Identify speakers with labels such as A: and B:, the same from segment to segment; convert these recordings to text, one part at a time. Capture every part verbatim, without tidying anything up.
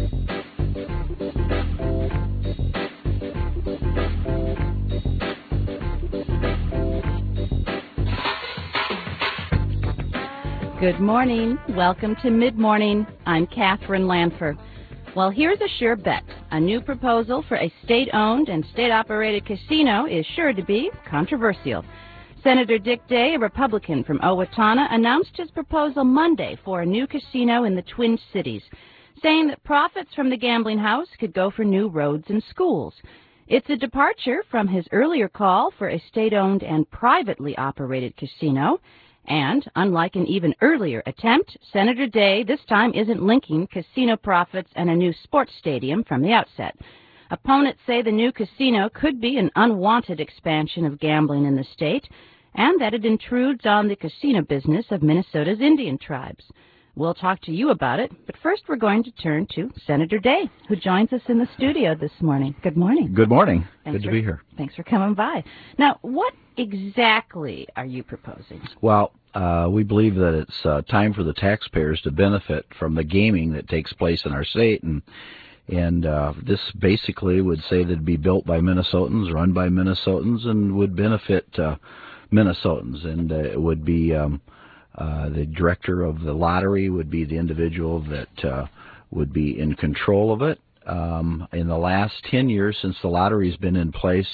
A: Good morning. Welcome to Mid-Morning. I'm Catherine Lanfer. Well, here's a sure bet. A new proposal for a state-owned and state-operated casino is sure to be controversial. Senator Dick Day, a Republican from Owatonna, announced his proposal Monday for a new casino in the Twin Cities, saying that profits from the gambling house could go for new roads and schools. It's a departure from his earlier call for a state-owned and privately operated casino. And, unlike an even earlier attempt, Senator Day this time isn't linking casino profits and a new sports stadium from the outset. Opponents say the new casino could be an unwanted expansion of gambling in the state, and that it intrudes on the casino business of Minnesota's Indian tribes. We'll talk to you about it, but first we're going to turn to Senator Day, who joins us in the studio this morning. Good morning.
B: Good morning.
A: Thanks
B: Good to
A: for,
B: be here.
A: Thanks for coming by. Now, what exactly are you proposing?
B: Well, uh, we believe that it's uh, time for the taxpayers to benefit from the gaming that takes place in our state, and and uh, this basically would say that it'd be built by Minnesotans, run by Minnesotans, and would benefit uh, Minnesotans, and uh, it would be um, uh, the director of the lottery would be the individual that uh, would be in control of it. Um, in the last ten years since the lottery's been in place,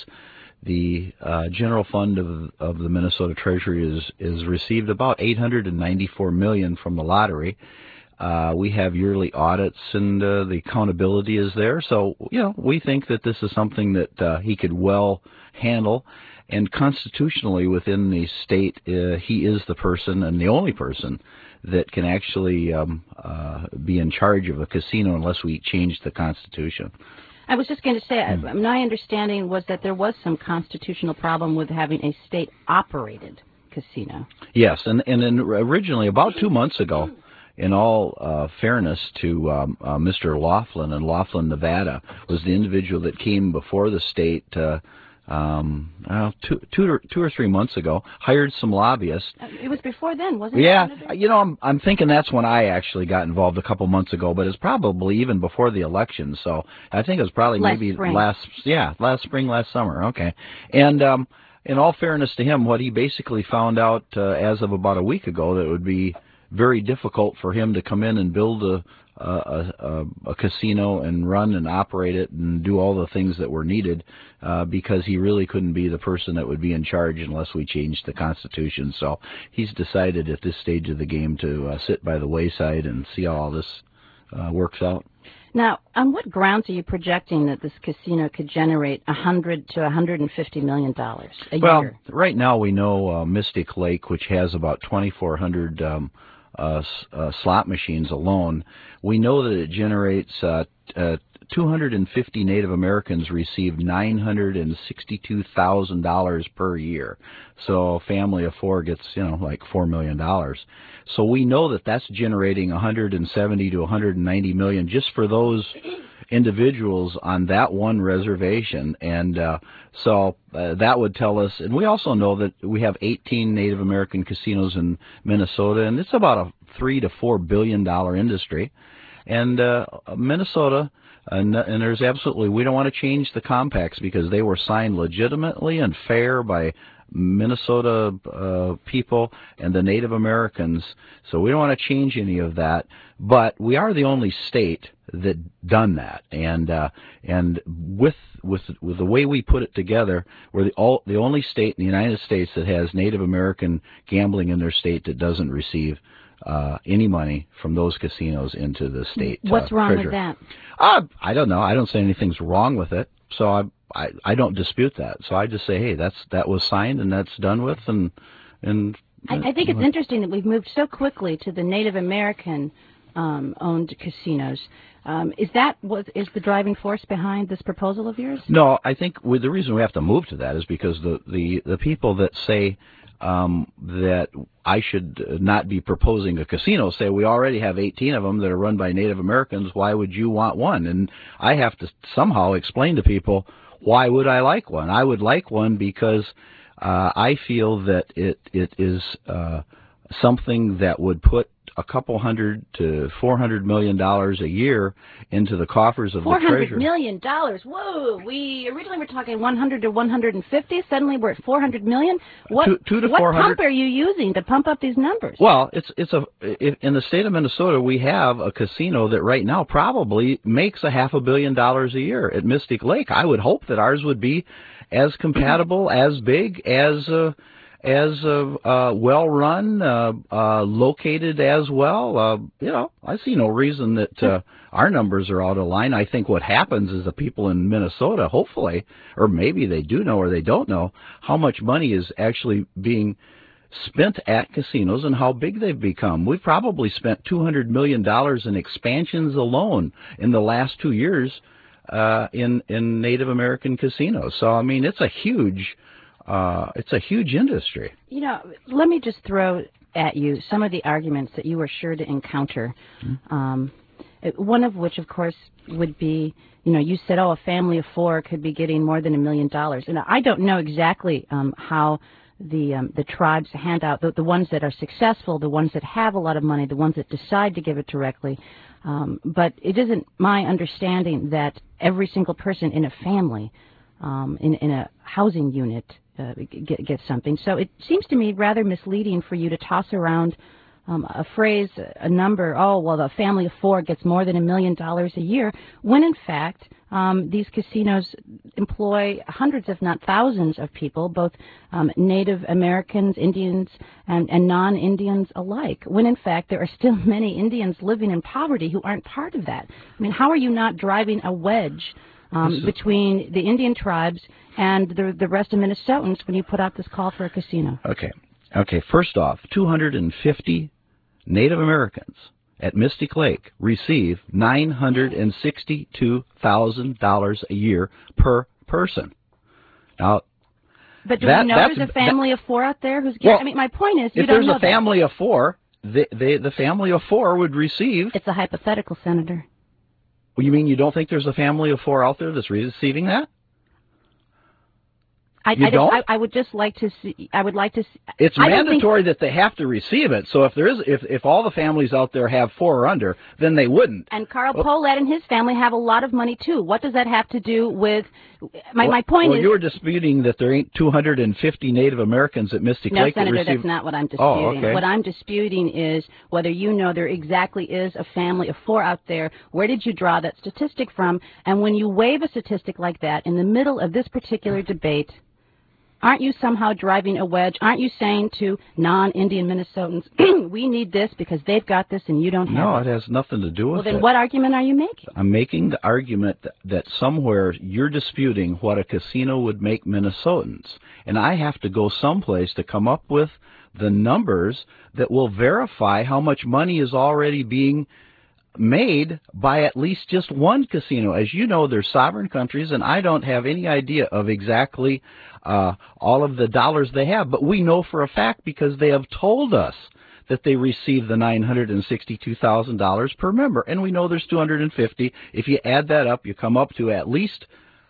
B: the uh, general fund of, of the Minnesota Treasury is, is received about eight hundred ninety-four million dollars from the lottery. Uh, we have yearly audits, and uh, the accountability is there. So, you know, we think that this is something that uh, he could well handle. And constitutionally within the state, uh, he is the person and the only person that can actually um, uh, be in charge of a casino unless we change the Constitution.
A: I was just going to say, mm. my understanding was that there was some constitutional problem with having a state-operated casino.
B: Yes, and, and then originally, about two months ago, in all uh, fairness to um, uh, Mister Laughlin, and Laughlin, Nevada, was the individual that came before the state uh, um, uh, two, two, or, two or three months ago, hired some lobbyists.
A: It was before then, wasn't
B: yeah,
A: it?
B: Yeah, you know, I'm, I'm thinking that's when I actually got involved a couple months ago, but it's probably even before the election. So I think it was probably
A: last
B: maybe
A: spring.
B: last, yeah, last spring, last summer. Okay, and um, in all fairness to him, what he basically found out uh, as of about a week ago, that it would be very difficult for him to come in and build a A, a, a casino and run and operate it and do all the things that were needed uh, because he really couldn't be the person that would be in charge unless we changed the Constitution. So he's decided at this stage of the game to uh, sit by the wayside and see how all this uh, works out.
A: Now, on what grounds are you projecting that this casino could generate one hundred to one hundred fifty million dollars a
B: well,
A: year?
B: Well, right now we know uh, Mystic Lake, which has about twenty-four hundred um, Uh, uh, slot machines alone, we know that it generates uh, uh, two hundred fifty Native Americans receive nine hundred sixty-two thousand dollars per year. So a family of four gets, you know, like four million dollars. So we know that that's generating one hundred seventy to one hundred ninety million dollars just for those individuals on that one reservation. And uh, so uh, that would tell us, and we also know that we have eighteen Native American casinos in Minnesota, and it's about a three to four billion dollar industry. And uh, Minnesota, and, and there's absolutely, we don't want to change the compacts because they were signed legitimately and fair by Minnesota uh, people and the Native Americans. So we don't want to change any of that. But we are the only state that done that, and uh, and with with with the way we put it together, we're the all the only state in the United States that has Native American gambling in their state that doesn't receive uh, any money from those casinos into the state.
A: What's
B: uh,
A: wrong
B: treasury.
A: with that?
B: Uh, I don't know. I don't say anything's wrong with it. So I, I I don't dispute that. So I just say, hey, that's that was signed and that's done with, and and.
A: I, I think it's interesting that we've moved so quickly to the Native American um, owned casinos. Um, is that what is the driving force behind this proposal of yours?
B: No, I think we, the reason we have to move to that is because the the, the people that say um, that I should not be proposing a casino say we already have eighteen of them that are run by Native Americans. Why would you want one? And I have to somehow explain to people, why would I like one? I would like one because uh, I feel that it it is uh, something that would put a couple hundred to four hundred million dollars a year into the coffers of the treasury.
A: four hundred million dollars. Whoa! We originally were talking one hundred to one hundred fifty. Suddenly we're at four hundred million. What
B: two, two to
A: what
B: four hundred.
A: pump are you using to pump up these numbers?
B: Well, it's it's a in the state of Minnesota we have a casino that right now probably makes a half a billion dollars a year at Mystic Lake. I would hope that ours would be as compatible, as big, as uh, as uh, uh, well run, uh, uh, located as well. Uh, you know, I see no reason that uh, our numbers are out of line. I think what happens is the people in Minnesota, hopefully, or maybe they do know or they don't know, how much money is actually being spent at casinos and how big they've become. We've probably spent two hundred million dollars in expansions alone in the last two years uh, in in Native American casinos. So I mean, it's a huge, uh, it's a huge industry.
A: You know, let me just throw at you some of the arguments that you are sure to encounter. Mm-hmm. Um, one of which, of course, would be, you know, you said, oh, a family of four could be getting more than a million dollars, and I don't know exactly um, how the um, the tribes hand out, the, the ones that are successful, the ones that have a lot of money, the ones that decide to give it directly. Um, but it isn't my understanding that every single person in a family, um, in, in a housing unit, uh, get, gets something. So it seems to me rather misleading for you to toss around Um, a phrase, a number, oh, well, the family of four gets more than a million dollars a year, when in fact um, these casinos employ hundreds, if not thousands, of people, both um, Native Americans, Indians, and, and non-Indians alike, when in fact there are still many Indians living in poverty who aren't part of that. I mean, how are you not driving a wedge um, between the Indian tribes and the, the rest of Minnesotans when you put out this call for a casino?
B: Okay. Okay, first off, two hundred fifty Native Americans at Mystic Lake receive nine hundred sixty-two thousand dollars a year per person. Now,
A: but do
B: that,
A: we know there's a family
B: that,
A: of four out there who's getting?
B: Well,
A: I mean, my point is, you
B: if
A: don't
B: there's
A: know
B: a family
A: that.
B: of four, they, they, the family of four would receive.
A: It's a hypothetical, Senator.
B: Well, you mean you don't think there's a family of four out there that's receiving that?
A: I,
B: you
A: I,
B: don't?
A: I, I would just like to see. I would like to. See,
B: it's
A: I
B: mandatory that they have to receive it. So if there is, if if all the families out there have four or under, then they wouldn't.
A: And Carl
B: well,
A: Pohlad and his family have a lot of money too. What does that have to do with? My
B: well,
A: my point
B: well,
A: is.
B: you were disputing that there ain't two hundred fifty Native Americans at Mystic
A: no,
B: Lake.
A: No, Senator,
B: that receive...
A: that's not what I'm disputing.
B: Oh, okay.
A: What I'm disputing is whether you know there exactly is a family of four out there. Where did you draw that statistic from? And when you wave a statistic like that in the middle of this particular debate, aren't you somehow driving a wedge? Aren't you saying to non-Indian Minnesotans, we need this because they've got this and you don't have
B: no,
A: it?
B: No, it has nothing to do with it.
A: Well, then
B: it.
A: what argument are you making?
B: I'm making the argument that, that somewhere you're disputing what a casino would make Minnesotans. And I have to go someplace to come up with the numbers that will verify how much money is already being made by at least just one casino. As you know, they're sovereign countries, and I don't have any idea of exactly uh, all of the dollars they have, but we know for a fact because they have told us that they receive the nine hundred sixty-two thousand dollars per member, and we know there's two hundred fifty. If you add that up, you come up to at least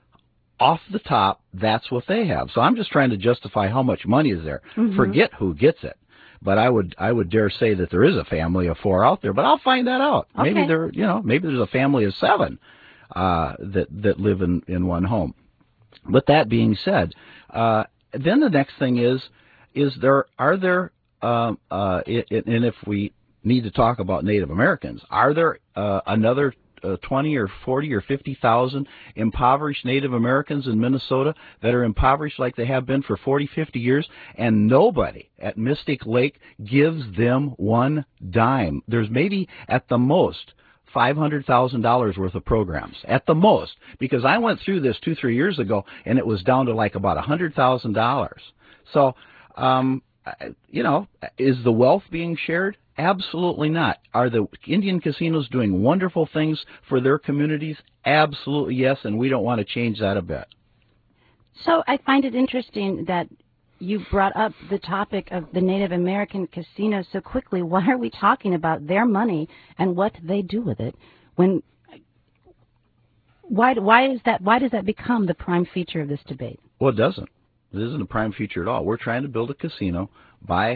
B: off the top, that's what they have. So I'm just trying to justify how much money is there. Mm-hmm. Forget who gets it. But I would I would dare say that there is a family of four out there. But I'll find that out.
A: Okay.
B: Maybe there you know maybe there's a family of seven uh, that that live in, in one home. But that being said, uh, then the next thing is is there are there um, uh, it, it, and if we need to talk about Native Americans, are there uh, another Uh, twenty or forty or fifty thousand impoverished Native Americans in Minnesota that are impoverished like they have been for forty, fifty years, and nobody at Mystic Lake gives them one dime. There's maybe at the most five hundred thousand dollars worth of programs, at the most, because I went through this two, three years ago, and it was down to like about one hundred thousand dollars. So, um, you know, is the wealth being shared? Absolutely not. Are the Indian casinos doing wonderful things for their communities? Absolutely yes, and we don't want to change that a bit.
A: So I find it interesting that you brought up the topic of the Native American casinos so quickly. Why are we talking about their money and what they do with it? When why why is that? Why does that become the prime feature of this debate?
B: Well, it doesn't. It isn't a prime feature at all. We're trying to build a casino by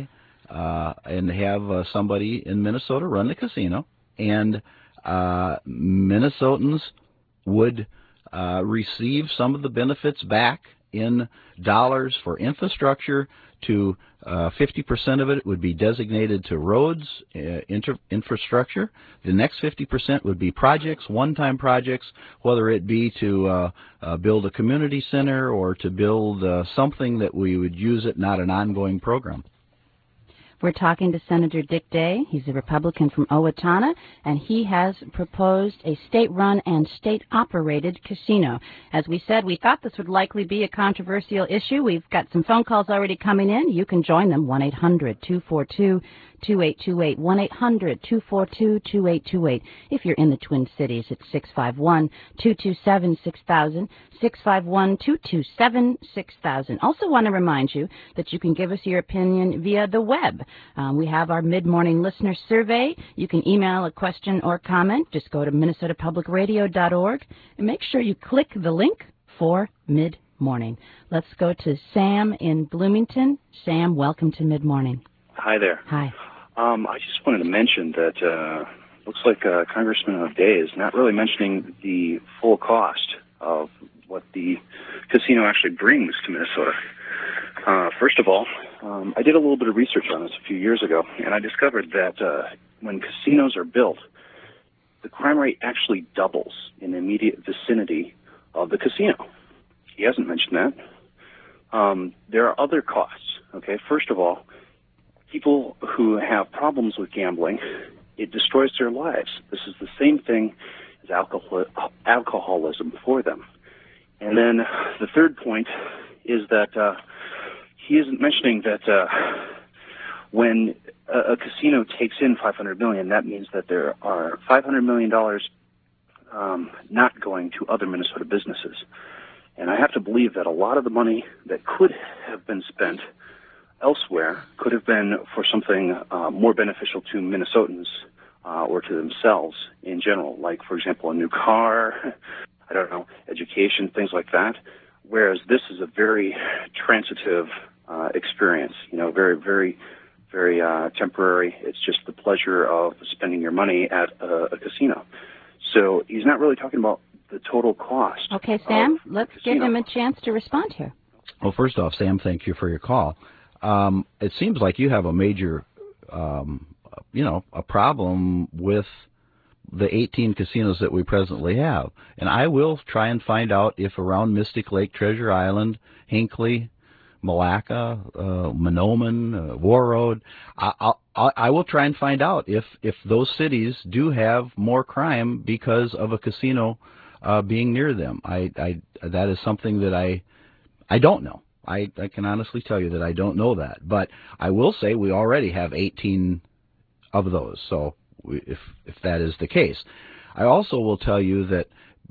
B: uh, and have uh, somebody in Minnesota run the casino, and uh, Minnesotans would uh, receive some of the benefits back in dollars for infrastructure. To uh, fifty percent of it would be designated to roads, uh, inter- infrastructure. The next fifty percent would be projects, one-time projects, whether it be to uh, uh, build a community center or to build uh, something that we would use it, not an ongoing program.
A: We're talking to Senator Dick Day. He's a Republican from Owatonna, and he has proposed a state-run and state-operated casino. As we said, we thought this would likely be a controversial issue. We've got some phone calls already coming in. You can join them, one eight hundred two four two two eight two eight, one eight hundred two four two two eight two eight. If you're in the Twin Cities, it's six five one two two seven six thousand, six five one two two seven six thousand. Also want to remind you that you can give us your opinion via the web. Um, we have our mid-morning listener survey. You can email a question or comment. Just go to minnesota public radio dot org and make sure you click the link for Mid-Morning. Let's go to Sam in Bloomington. Sam, welcome to Mid-Morning.
C: Hi there.
A: Hi.
C: Um, I just wanted to mention that uh, looks like uh, Congressman O'Day is not really mentioning the full cost of what the casino actually brings to Minnesota. Uh, first of all, um, I did a little bit of research on this a few years ago, and I discovered that uh, when casinos are built, the crime rate actually doubles in the immediate vicinity of the casino. He hasn't mentioned that. Um, there are other costs. Okay, first of all, people who have problems with gambling, it destroys their lives. This is the same thing as alcohol, alcoholism for them. And then the third point is that uh, he isn't mentioning that uh, when a, a casino takes in five hundred million dollars, that means that there are five hundred million dollars um, not going to other Minnesota businesses. And I have to believe that a lot of the money that could have been spent elsewhere could have been for something uh, more beneficial to Minnesotans uh, or to themselves in general, like, for example, a new car, I don't know, education, things like that, whereas this is a very transitive uh, experience, you know, very, very, very uh, temporary. It's just the pleasure of spending your money at a, a casino. So he's not really talking about the total cost.
A: Okay, Sam, let's give him a chance to respond here.
B: Well, first off, Sam, thank you for your call. Um, it seems like you have a major, um, you know, a problem with the eighteen casinos that we presently have. And I will try and find out if around Mystic Lake, Treasure Island, Hinckley, Malacca, uh, Mahnomen, uh, Warroad, I, I, I will try and find out if, if those cities do have more crime because of a casino uh, being near them. I, I, that is something that I, I don't know. I, I can honestly tell you that I don't know that, but I will say we already have eighteen of those. So we, if if that is the case, I also will tell you that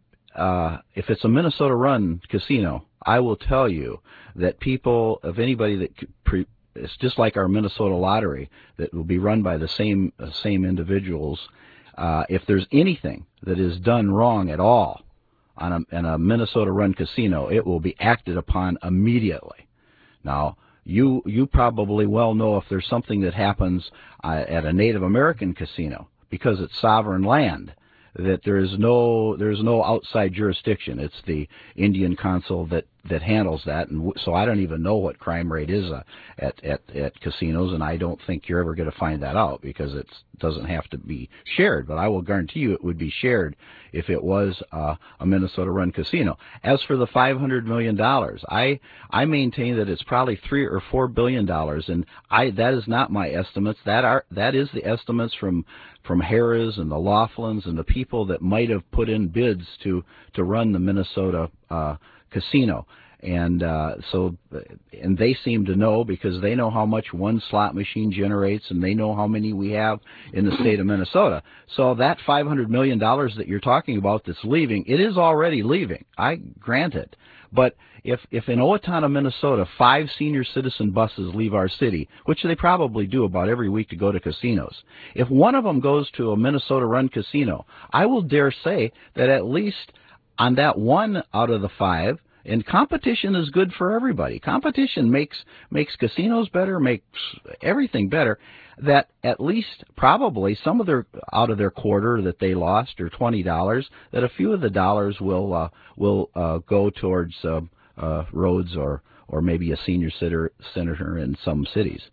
B: uh, if it's a Minnesota-run casino, I will tell you that people, of anybody that pre, it's just like our Minnesota lottery that will be run by the same uh, same individuals. Uh, if there's anything that is done wrong at all on a, in a Minnesota-run casino, it will be acted upon immediately. Now, you you probably well know if there's something that happens uh, at a Native American casino, because it's sovereign land, that there is no there's no outside jurisdiction. It's the Indian Council that, that handles that, and w- so I don't even know what crime rate is uh, at, at at casinos, and I don't think you're ever going to find that out because it doesn't have to be shared. But I will guarantee you it would be shared if it was uh, a Minnesota-run casino. As for the five hundred million dollars, I I maintain that it's probably three or four billion dollars, and I that is not my estimates. That are that is the estimates from from Harrah's and the Laughlins and the people that might have put in bids to to run the Minnesota uh, casino. And uh, so, and they seem to know because they know how much one slot machine generates, and they know how many we have in the state of Minnesota. So that five hundred million dollars that you're talking about that's leaving, it is already leaving. I grant it. But if, if in Owatonna, Minnesota, five senior citizen buses leave our city, which they probably do about every week to go to casinos, if one of them goes to a Minnesota-run casino, I will dare say that at least on that one out of the five, And competition is good for everybody. Competition makes makes casinos better, makes everything better. That at least probably some of their out of their quarter that they lost or twenty dollars, that a few of the dollars will uh, will uh, go towards uh, uh, roads or or maybe a senior center, center in some cities.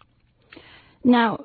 A: Now,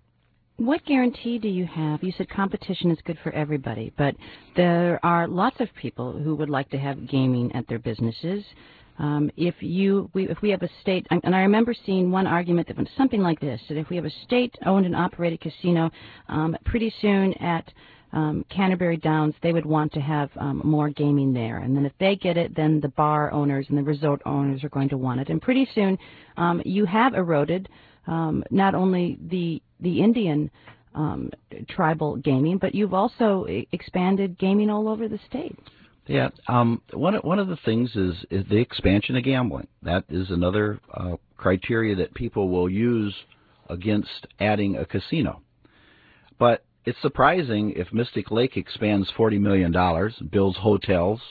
A: what guarantee do you have? You said competition is good for everybody, but there are lots of people who would like to have gaming at their businesses. Um, if you, we, if we have a state, and I remember seeing one argument that went something like this: that if we have a state-owned and operated casino, um, pretty soon at um, Canterbury Downs, they would want to have um, more gaming there, and then if they get it, then the bar owners and the resort owners are going to want it, and pretty soon um, you have eroded um, not only the the Indian um, tribal gaming, but you've also e- expanded gaming all over the state.
B: Yeah, um, one one of the things is, is the expansion of gambling. That is another uh, criteria that people will use against adding a casino. But it's surprising if Mystic Lake expands forty million dollars, builds hotels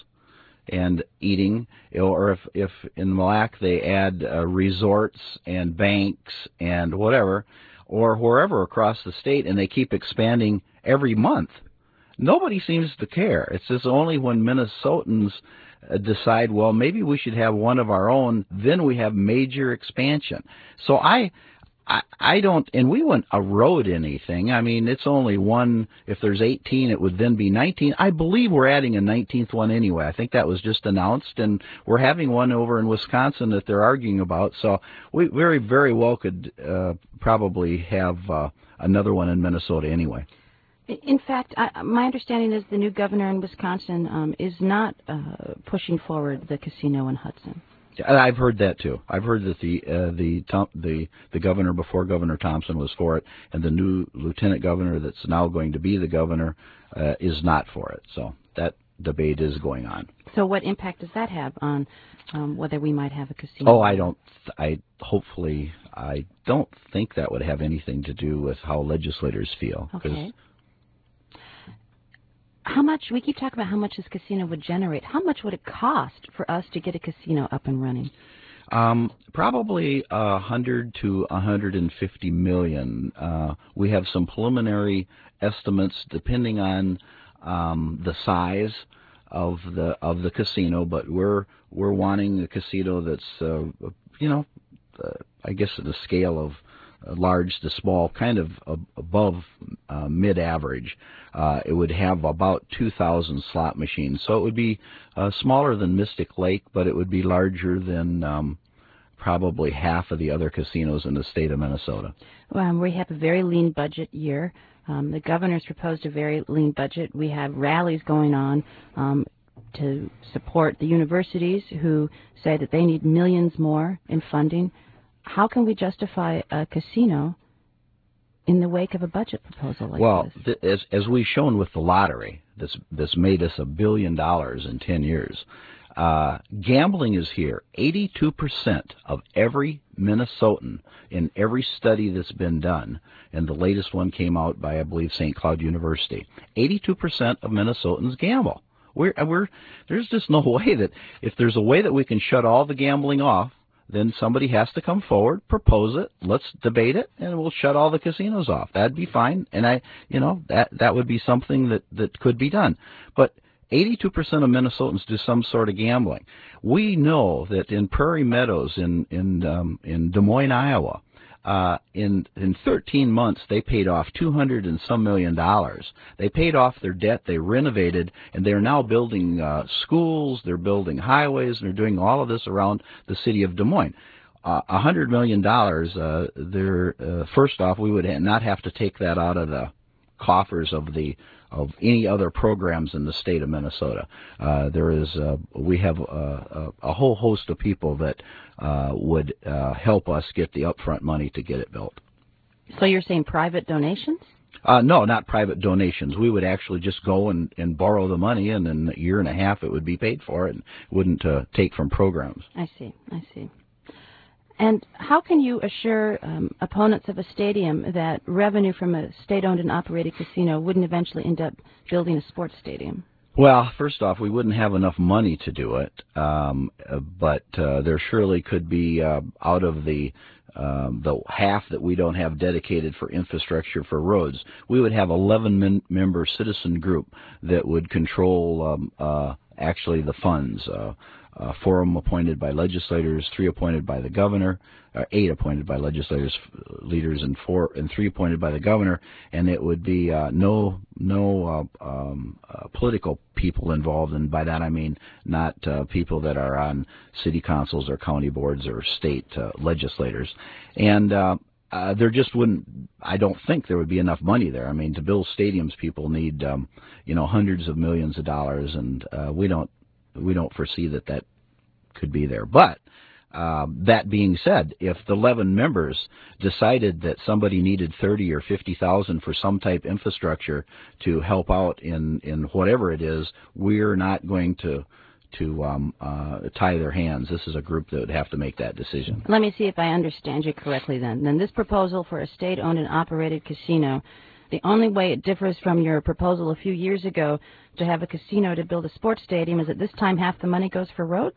B: and eating, or if, if in Mille Lacs they add uh, resorts and banks and whatever, or wherever across the state, and they keep expanding every month. Nobody seems to care. It's just only when Minnesotans uh, decide, well, maybe we should have one of our own, then we have major expansion. So I, I, I don't, and we wouldn't erode anything. I mean, it's only one. If there's eighteen, it would then be nineteen. I believe we're adding a nineteenth one anyway. I think that was just announced, and we're having one over in Wisconsin that they're arguing about. So we very, very well could uh, probably have uh, another one in Minnesota anyway.
A: In fact, I, my understanding is the new governor in Wisconsin um, is not uh, pushing forward the casino in Hudson.
B: I've heard that too. I've heard that the uh, the the the governor before Governor Thompson was for it, and the new lieutenant governor that's now going to be the governor uh, is not for it. So that debate is going on.
A: So what impact does that have on um, whether we might have a casino?
B: Oh, I don't. I hopefully I don't think that would have anything to do with how legislators feel.
A: Okay. How much, we keep talking about how much this casino would generate. How much would it cost for us to get a casino up and running?
B: Um, probably one hundred to one hundred fifty million. Uh, we have some preliminary estimates depending on um, the size of the of the casino, but we're we're wanting a casino that's uh, you know uh, I guess at a scale of large to small, kind of above uh, mid-average. Uh, it would have about two thousand slot machines. So it would be uh, smaller than Mystic Lake, but it would be larger than um, probably half of the other casinos in the state of Minnesota.
A: Well, um, we have a very lean budget year. Um, the governor's proposed a very lean budget. We have rallies going on um, to support the universities who say that they need millions more in funding. How can we justify a casino in the wake of a budget proposal like
B: well,
A: this?
B: Well, th- as, as we've shown with the lottery, this, this made us a billion dollars in ten years. Uh, gambling is here. eighty-two percent of every Minnesotan in every study that's been done, and the latest one came out by, I believe, Saint Cloud University, eighty-two percent of Minnesotans gamble. We're, we're, there's just no way that, if there's a way that we can shut all the gambling off, then somebody has to come forward, propose it, let's debate it, and we'll shut all the casinos off. That'd be fine, and I, you know, that that would be something that, that could be done. But eighty-two percent of Minnesotans do some sort of gambling. We know that in Prairie Meadows, in in um, in Des Moines, Iowa, uh, in in thirteen months they paid off two hundred and some million dollars. They paid off their debt, they renovated, and they're now building uh, schools, they're building highways, and they're doing all of this around the city of Des Moines. Uh, a hundred million dollars. Uh, they're uh, first off, we would not have to take that out of the coffers of the of any other programs in the state of Minnesota. Uh, there is uh, we have a, a, a whole host of people that uh, would uh, help us get the upfront money to get it built.
A: So you're saying private donations?
B: Uh, no, not private donations. We would actually just go and, and borrow the money, and in a year and a half it would be paid for, and wouldn't uh, take from programs.
A: I see, I see. And how can you assure um, opponents of a stadium that revenue from a state-owned and operated casino wouldn't eventually end up building a sports stadium?
B: Well, first off, we wouldn't have enough money to do it, um, but uh, there surely could be uh, out of the um, the half that we don't have dedicated for infrastructure for roads, we would have eleven member citizen group that would control um, uh, actually the funds. Uh, uh, four of them appointed by legislators, three appointed by the governor, uh, eight appointed by legislators, leaders, and four and three appointed by the governor. And it would be uh, no no uh, um, uh, political people involved, and by that I mean not uh, people that are on city councils or county boards or state uh, legislators. And uh, uh, there just wouldn't, I don't think there would be enough money there. I mean, to build stadiums, people need um, you know hundreds of millions of dollars, and uh, we don't we don't foresee that that could be there. But Uh, that being said, if the eleven members decided that somebody needed thirty or fifty thousand for some type infrastructure to help out in, in whatever it is, we're not going to to um, uh, tie their hands. This is a group that would have to make that decision.
A: Let me see if I understand you correctly then. Then this proposal for a state-owned and operated casino, the only way it differs from your proposal a few years ago to have a casino to build a sports stadium is that this time half the money goes for roads?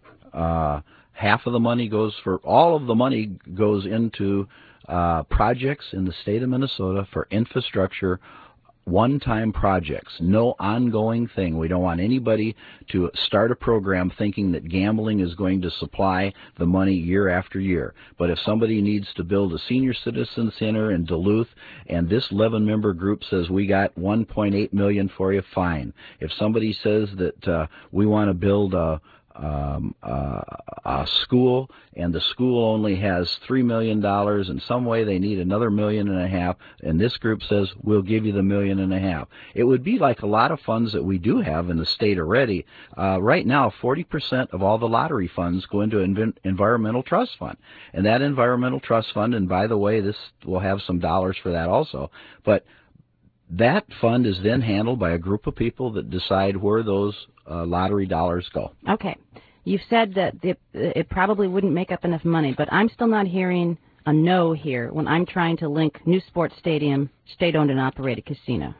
B: Uh, half of the money goes for, all of the money goes into uh, projects in the state of Minnesota for infrastructure, one-time projects, no ongoing thing. We don't want anybody to start a program thinking that gambling is going to supply the money year after year. But if somebody needs to build a senior citizen center in Duluth and this eleven-member group says we got one point eight million dollars for you, fine. If somebody says that uh, we want to build a Um, uh, a school, and the school only has three million dollars. In some way they need another million and a half, and this group says, we'll give you the million and a half. It would be like a lot of funds that we do have in the state already. Uh, right now, forty percent of all the lottery funds go into an environmental trust fund. And that environmental trust fund, and by the way, this will have some dollars for that also, but that fund is then handled by a group of people that decide where those uh, lottery dollars go.
A: Okay. You've said that it, it probably wouldn't make up enough money, but I'm still not hearing a no here when I'm trying to link new sports stadium, state-owned and operated casino.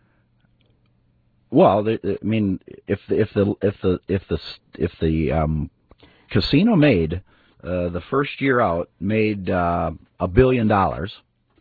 B: Well, I mean, if the if the if the if the if the um, casino made uh, the first year out made uh, a billion dollars.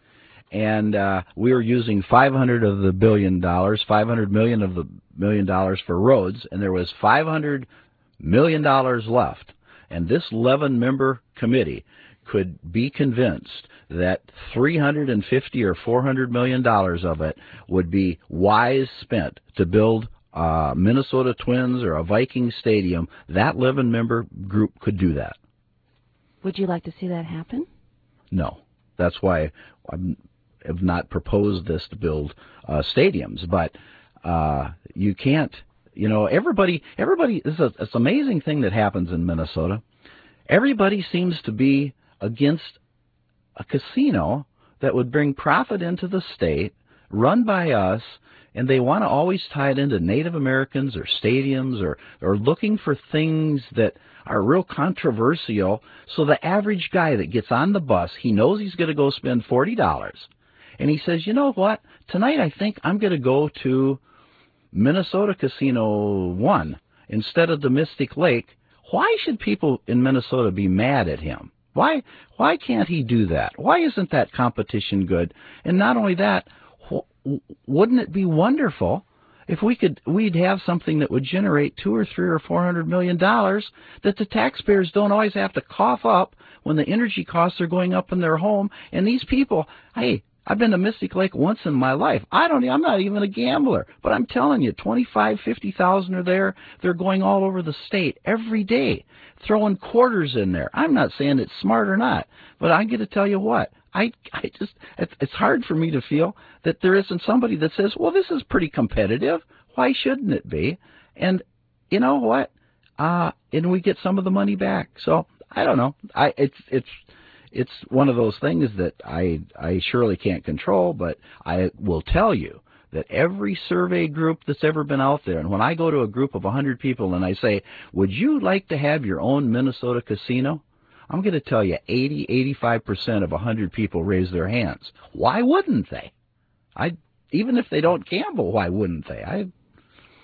B: And uh, we were using five hundred of the billion dollars, five hundred million of the million dollars for roads, and there was five hundred million dollars left. And this eleven-member committee could be convinced that three hundred fifty or four hundred million dollars of it would be wise spent to build uh, Minnesota Twins or a Viking stadium. That eleven-member group could do that.
A: Would you like to see that happen?
B: No. That's why I'm have not proposed this to build uh, stadiums, but uh, you can't, you know, everybody, everybody, this is a, it's an amazing thing that happens in Minnesota. Everybody seems to be against a casino that would bring profit into the state, run by us, and they want to always tie it into Native Americans or stadiums or, or looking for things that are real controversial. So the average guy that gets on the bus, he knows he's going to go spend forty dollars. And he says, you know what, tonight I think I'm going to go to Minnesota Casino one instead of the Mystic Lake. Why should people in Minnesota be mad at him? Why why can't he do that? Why isn't that competition good? And not only that, wouldn't it be wonderful if we could, we'd have something that would generate two or three or four hundred million dollars that the taxpayers don't always have to cough up when the energy costs are going up in their home. And these people, hey, I've been to Mystic Lake once in my life. I don't, I'm not even a gambler, but I'm telling you, twenty-five, fifty thousand are there. They're going all over the state every day, throwing quarters in there. I'm not saying it's smart or not, but I get to tell you what, I, I just, it's, it's hard for me to feel that there isn't somebody that says, well, this is pretty competitive. Why shouldn't it be? And you know what? Uh, and we get some of the money back. So I don't know. I, it's, it's, It's one of those things that I I surely can't control, but I will tell you that every survey group that's ever been out there, and when I go to a group of one hundred people and I say, would you like to have your own Minnesota casino? I'm going to tell you eighty, eighty-five percent of one hundred people raise their hands. Why wouldn't they? I even if they don't gamble, why wouldn't they? I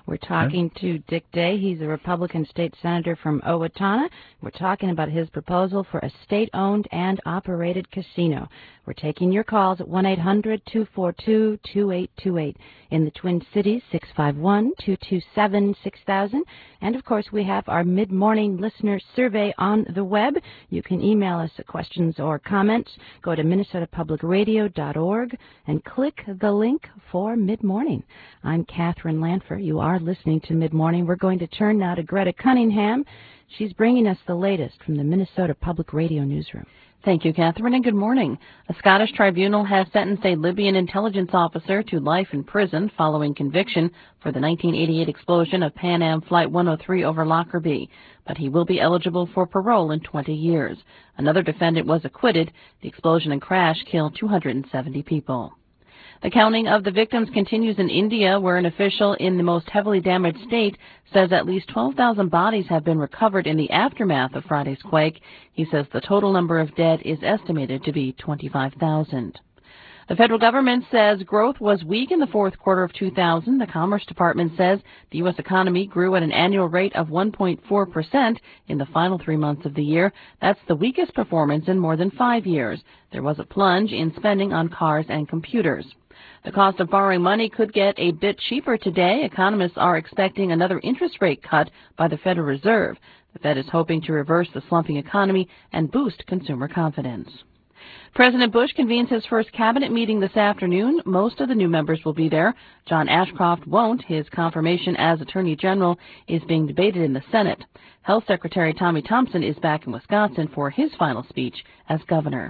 A: We're talking okay. to Dick Day. He's a Republican state senator from Owatonna. We're talking about his proposal for a state-owned and operated casino. We're taking your calls at one eight hundred two four two two eight two eight. In the Twin Cities, six five one two two seven six thousand. And, of course, we have our mid-morning listener survey on the web. You can email us questions or comments. Go to minnesota public radio dot org and click the link for Mid-Morning. I'm Catherine Lanfer. You are listening to Mid-Morning. We're going to turn now to Greta Cunningham. She's bringing us the latest from the Minnesota Public Radio newsroom.
D: Thank you, Catherine, and good morning. A Scottish tribunal has sentenced a Libyan intelligence officer to life in prison following conviction for the nineteen eighty-eight explosion of Pan Am Flight one oh three over Lockerbie, but he will be eligible for parole in twenty years. Another defendant was acquitted. The explosion and crash killed two hundred seventy people. The counting of the victims continues in India, where an official in the most heavily damaged state says at least twelve thousand bodies have been recovered in the aftermath of Friday's quake. He says the total number of dead is estimated to be twenty-five thousand. The federal government says growth was weak in the fourth quarter of two thousand. The Commerce Department says the U S economy grew at an annual rate of one point four percent in the final three months of the year. That's the weakest performance in more than five years. There was a plunge in spending on cars and computers. The cost of borrowing money could get a bit cheaper today. Economists are expecting another interest rate cut by the Federal Reserve. The Fed is hoping to reverse the slumping economy and boost consumer confidence. President Bush convenes his first cabinet meeting this afternoon. Most of the new members will be there. John Ashcroft won't. His confirmation as Attorney General is being debated in the Senate. Health Secretary Tommy Thompson is back in Wisconsin for his final speech as governor.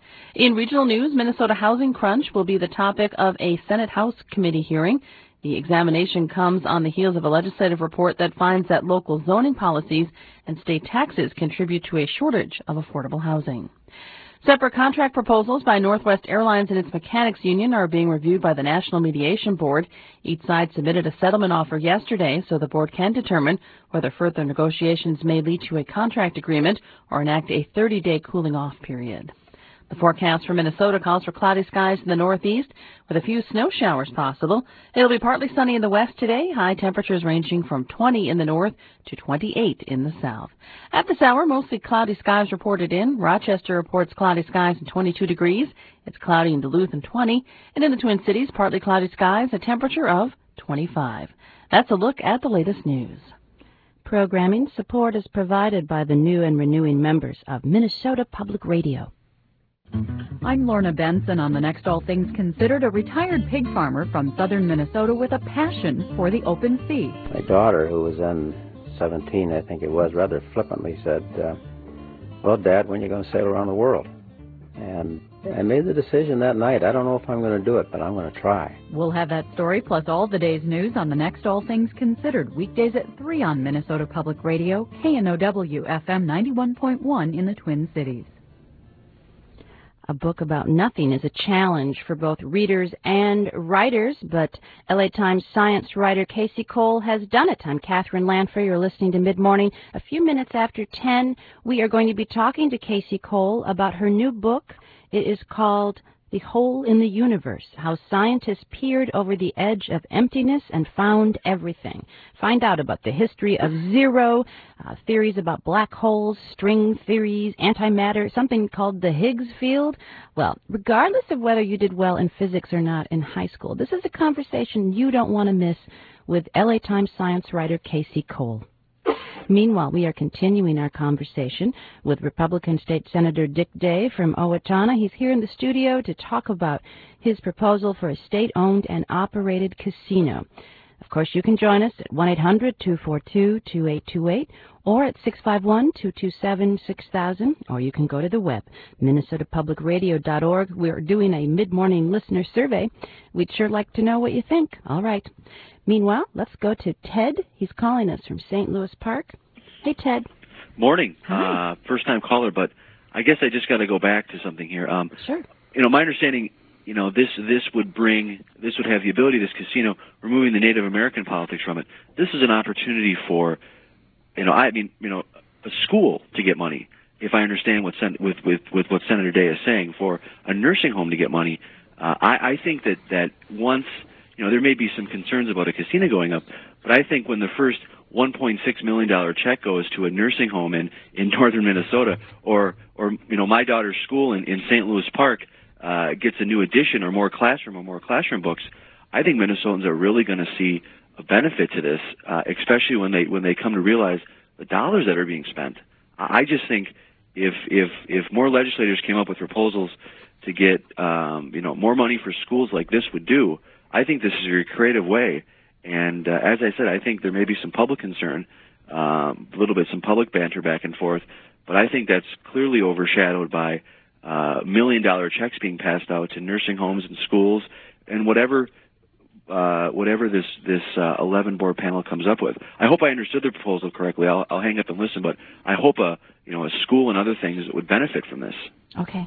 D: In regional news, Minnesota housing crunch will be the topic of a Senate House committee hearing. The examination comes on the heels of a legislative report that finds that local zoning policies and state taxes contribute to a shortage of affordable housing. Separate contract proposals by Northwest Airlines and its mechanics union are being reviewed by the National Mediation Board. Each side submitted a settlement offer yesterday, so the board can determine whether further negotiations may lead to a contract agreement or enact a thirty-day cooling-off period. The forecast for Minnesota calls for cloudy skies in the northeast with a few snow showers possible. It'll be partly sunny in the west today, high temperatures ranging from twenty in the north to twenty-eight in the south. At this hour, mostly cloudy skies reported in. Rochester reports cloudy skies and twenty-two degrees. It's cloudy in Duluth and twenty. And in the Twin Cities, partly cloudy skies, a temperature of twenty-five. That's a look at the latest news.
A: Programming support is provided by the new and renewing members of Minnesota Public Radio.
E: I'm Lorna Benson on the Next All Things Considered, a retired pig farmer from southern Minnesota with a passion for the open sea.
F: My daughter, who was then seventeen, I think it was, rather flippantly said, uh, well, Dad, when are you going to sail around the world? And I made the decision that night. I don't know if I'm going to do it, but I'm going to try.
E: We'll have that story plus all the day's news on the Next All Things Considered, weekdays at three on Minnesota Public Radio, K N O W F M ninety-one point one in the Twin Cities.
A: A book about nothing is a challenge for both readers and writers, but L A Times science writer Casey Cole has done it. I'm Catherine Lanfer. You're listening to Mid-Morning. A few minutes after ten, we are going to be talking to Casey Cole about her new book. It is called The Hole in the Universe, How Scientists Peered Over the Edge of Emptiness and Found Everything. Find out about the history of zero, uh, theories about black holes, string theories, antimatter, something called the Higgs field. Well, regardless of whether you did well in physics or not in high school, this is a conversation you don't want to miss with L A Times science writer Casey Cole. Meanwhile, we are continuing our conversation with Republican State Senator Dick Day from Owatonna. He's here in the studio to talk about his proposal for a state-owned and operated casino. Of course, you can join us at one eight hundred two four two two eight two eight or at six five one two two seven six thousand, or you can go to the web, minnesota public radio dot org. We're doing a mid-morning listener survey. We'd sure like to know what you think. All right. Meanwhile, let's go to Ted. He's calling us from Saint Louis Park. Hey, Ted.
G: Morning. Uh, first-time caller, but I guess I just got to go back to something here. Um,
A: sure.
G: You know, my understanding, you know, this this would bring, this would have the ability, this casino, removing the Native American politics from it. This is an opportunity for, you know, I mean, you know, a school to get money, if I understand what Sen- with, with, with what Senator Day is saying, for a nursing home to get money. Uh, I, I think that, that once, you know, there may be some concerns about a casino going up, But I think when the first one point six million dollars check goes to a nursing home in, in northern Minnesota, or, or you know, my daughter's school in, in Saint Louis Park uh, gets a new addition or more classroom or more classroom books, I think Minnesotans are really going to see a benefit to this, uh, especially when they when they come to realize the dollars that are being spent. I just think if if if more legislators came up with proposals to get um, you know more money for schools like this would do, I think this is a very creative way. And uh, as I said, I think there may be some public concern, um, a little bit some public banter back and forth, but I think that's clearly overshadowed by uh, million-dollar checks being passed out to nursing homes and schools and whatever uh, whatever this this uh, eleven board panel comes up with. I hope I understood the proposal correctly. I'll, I'll hang up and listen, but I hope a you know a school and other things would benefit from this.
A: Okay.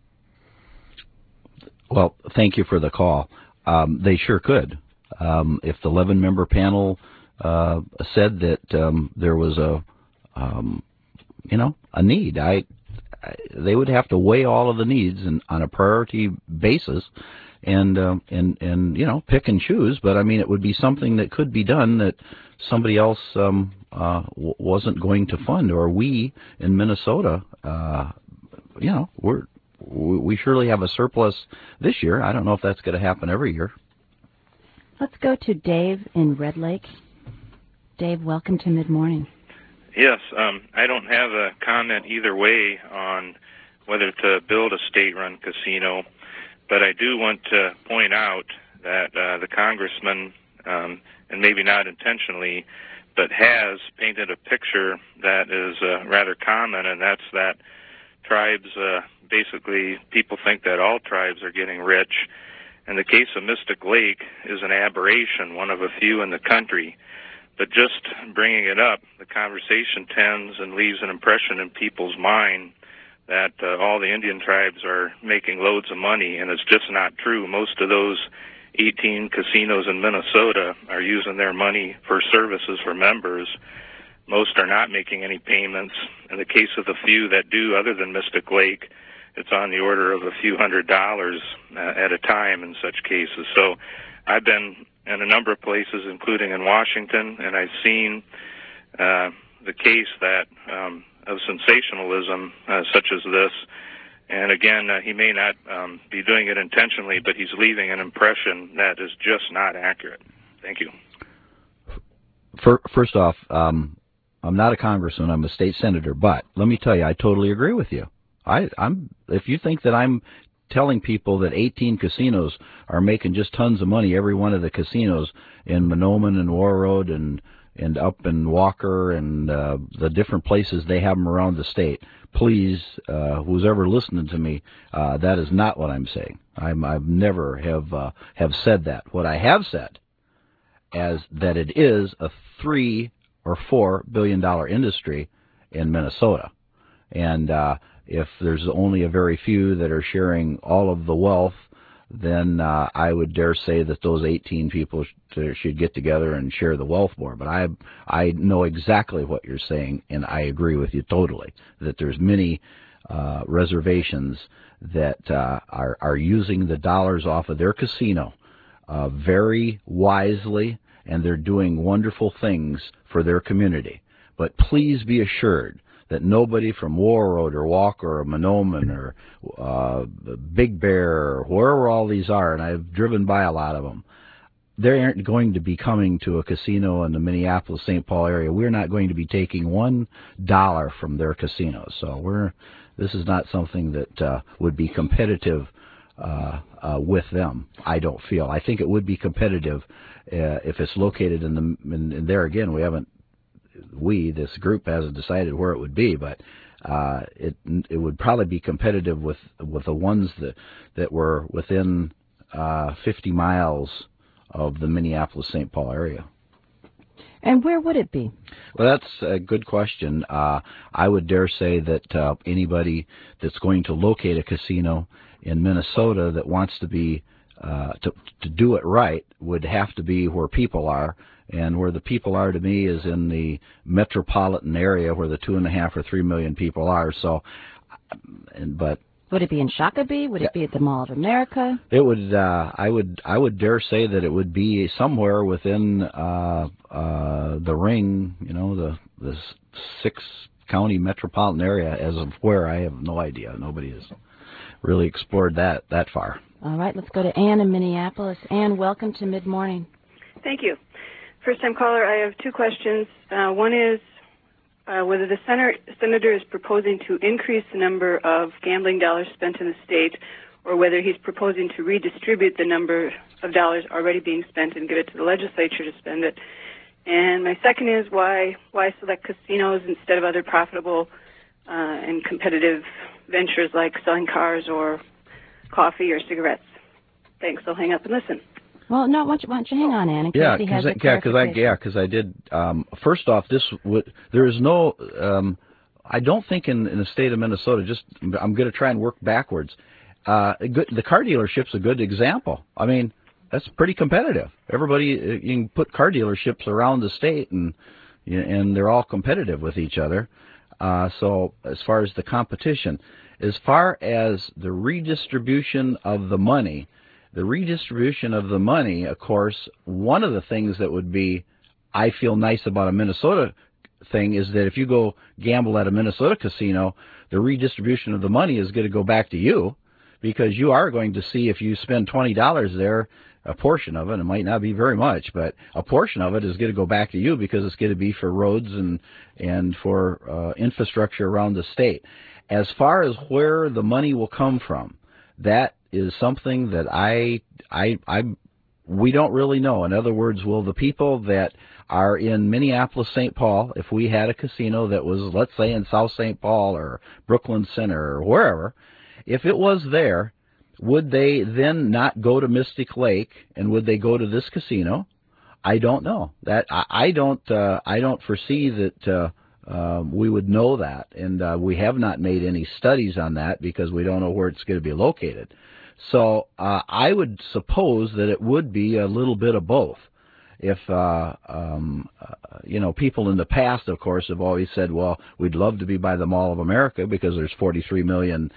B: Well, thank you for the call. Um, they sure could. Um, if the eleven-member panel uh, said that um, there was a, um, you know, a need, I, I, they would have to weigh all of the needs and, on a priority basis, and uh, and and you know, pick and choose. But I mean, it would be something that could be done that somebody else um, uh, w- wasn't going to fund, or we in Minnesota, uh, you know, we're we surely have a surplus this year. I don't know if that's going to happen every year.
A: Let's go to Dave in Red Lake. Dave, welcome to Mid-Morning.
H: Yes, um, I don't have a comment either way on whether to build a state-run casino, but I do want to point out that uh, the congressman, um, and maybe not intentionally, but has painted a picture that is uh, rather common, and that's that tribes, uh, basically, people think that all tribes are getting rich. And the case of Mystic Lake is an aberration, one of a few in the country. But just bringing it up, the conversation tends and leaves an impression in people's mind that uh, all the Indian tribes are making loads of money, and it's just not true. Most of those eighteen casinos in Minnesota are using their money for services for members. Most are not making any payments. In the case of the few that do, other than Mystic Lake, it's on the order of a few hundred dollars uh, at a time in such cases. So I've been in a number of places, including in Washington, and I've seen uh, the case that um, of sensationalism uh, such as this. And again, uh, he may not um, be doing it intentionally, but he's leaving an impression that is just not accurate. Thank you.
B: First off, um, I'm not a congressman, I'm a state senator, but let me tell you, I totally agree with you. I, I'm. If you think that I'm telling people that eighteen casinos are making just tons of money, every one of the casinos in Mahnomen and Warroad and and up in Walker and uh, the different places they have them around the state, please, uh, who's ever listening to me, uh, that is not what I'm saying. I'm, I've never have uh, have said that. What I have said is that it is a three or four billion dollar industry in Minnesota, and uh, if there's only a very few that are sharing all of the wealth, then uh, I would dare say that those eighteen people sh- should get together and share the wealth more. But I I know exactly what you're saying, and I agree with you totally, that there's many uh, reservations that uh, are, are using the dollars off of their casino uh, very wisely, and they're doing wonderful things for their community. But please be assured that nobody from Warroad or Walker or Mahnomen or uh, Big Bear or wherever all these are, and I've driven by a lot of them, they aren't going to be coming to a casino in the Minneapolis-Saint Paul area. We're not going to be taking one dollar from their casinos. So we're this is not something that uh, would be competitive uh, uh, with them, I don't feel. I think it would be competitive uh, if it's located in the in, in there again. We haven't We, this group, hasn't decided where it would be, but uh, it it would probably be competitive with with the ones that that were within uh, fifty miles of the Minneapolis-Saint Paul area.
A: And where would it be?
B: Well, that's a good question. Uh, I would dare say that uh, anybody that's going to locate a casino in Minnesota that wants to be uh, to to do it right would have to be where people are. And where the people are to me is in the metropolitan area where the two and a half or three million people are. So, and, but
A: Would it be in Shakopee? Would it be at the Mall of America?
B: It would. Uh, I would. I would dare say that it would be somewhere within uh, uh, the ring. You know, the the six county metropolitan area. As of where, I have no idea. Nobody has really explored that that far.
A: All right. Let's go to Ann in Minneapolis. Ann, welcome to Mid Morning.
I: Thank you. First time caller. I have two questions. Uh, one is. Uh, whether the senator, senator is proposing to increase the number of gambling dollars spent in the state, or whether he's proposing to redistribute the number of dollars already being spent and give it to the legislature to spend it. And my second is why why select casinos instead of other profitable uh, and competitive ventures like selling cars or coffee or cigarettes. Thanks. I'll hang up and listen.
A: Well, no, why don't you, why don't you hang on, Ann, in case
B: yeah,
A: he has
B: I,
A: a
B: yeah, because I yeah, because I did. Um, first off, this would there is no. Um, I don't think in, in the state of Minnesota. Just I'm going to try and work backwards. Uh, good, the car dealership's a good example. I mean, that's pretty competitive. Everybody, you can put car dealerships around the state, and and they're all competitive with each other. Uh, so as far as the competition, as far as the redistribution of the money. The redistribution of the money, of course, one of the things that would be, I feel nice about a Minnesota thing is that if you go gamble at a Minnesota casino, the redistribution of the money is going to go back to you because you are going to see if you spend twenty dollars there, a portion of it, it might not be very much, but a portion of it is going to go back to you because it's going to be for roads and, and for uh, infrastructure around the state. As far as where the money will come from, that is something that I, I, I, we don't really know. In other words, will the people that are in Minneapolis, Saint Paul, if we had a casino that was, let's say, in South Saint Paul or Brooklyn Center or wherever, if it was there, would they then not go to Mystic Lake and would they go to this casino? I don't know. That I, I don't. Uh, I don't foresee that. Uh, Uh, we would know that, and uh, we have not made any studies on that because we don't know where it's going to be located. So uh, I would suppose that it would be a little bit of both. If, uh, um, uh, you know, people in the past, of course, have always said, well, we'd love to be by the Mall of America because there's forty-three million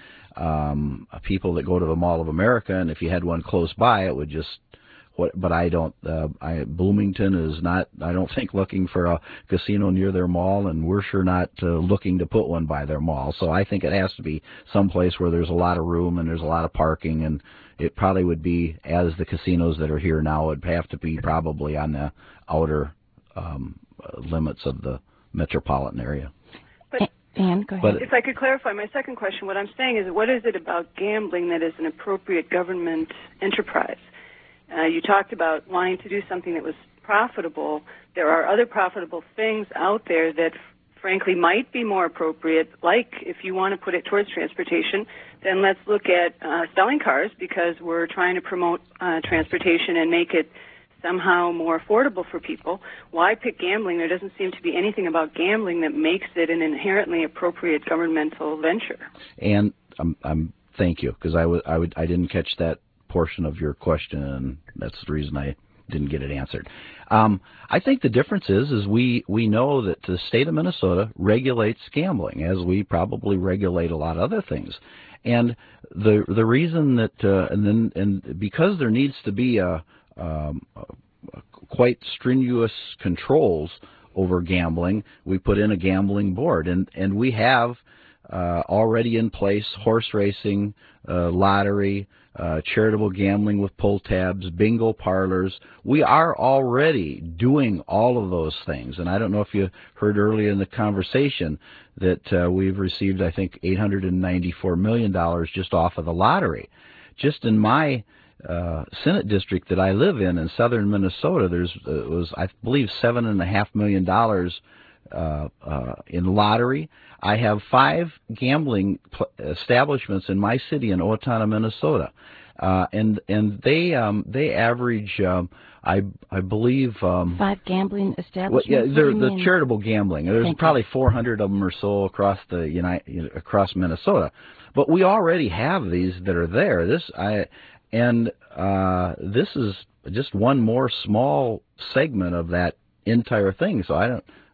B: um, people that go to the Mall of America, and if you had one close by, it would just What, but I don't. Uh, I, Bloomington is not. I don't think looking for a casino near their mall, and we're sure not uh, looking to put one by their mall. So I think it has to be someplace where there's a lot of room and there's a lot of parking, and it probably would be as the casinos that are here now would have to be probably on the outer um, limits of the metropolitan area.
I: But,
A: Ann, go ahead.
I: But if I could clarify my second question, what I'm saying is, what is it about gambling that is an appropriate government enterprise? Uh, you talked about wanting to do something that was profitable. There are other profitable things out there that, frankly, might be more appropriate, like if you want to put it towards transportation, then let's look at uh, selling cars because we're trying to promote uh, transportation and make it somehow more affordable for people. Why pick gambling? There doesn't seem to be anything about gambling that makes it an inherently appropriate governmental venture.
B: And um, um, thank you, because I, w- I, would, I didn't catch that portion of your question, and that's the reason I didn't get it answered. Um, I think the difference is, is we, we know that the state of Minnesota regulates gambling, as we probably regulate a lot of other things. And the the reason that, uh, and then and because there needs to be a, um, a, a quite strenuous controls over gambling, we put in a gambling board, and and we have uh, already in place horse racing, uh, lottery, Uh, charitable gambling with pull tabs, bingo parlors. We are already doing all of those things. And I don't know if you heard earlier in the conversation that uh, we've received, I think, eight hundred ninety-four million dollars just off of the lottery. Just in my uh, Senate district that I live in, in southern Minnesota, there's uh, was, I believe, seven and a half million dollars uh, uh, in lottery. I have five gambling pl- establishments in my city in Owatonna, Minnesota, uh, and and they um, they average, um, I I believe, um,
A: five gambling establishments.
B: Well, yeah, they're the
A: mean?
B: charitable gambling. There's
A: Thank
B: probably
A: you.
B: four hundred of them or so across the United, across Minnesota, but we already have these that are there. This I and uh, this is just one more small segment of that entire thing. So I don't.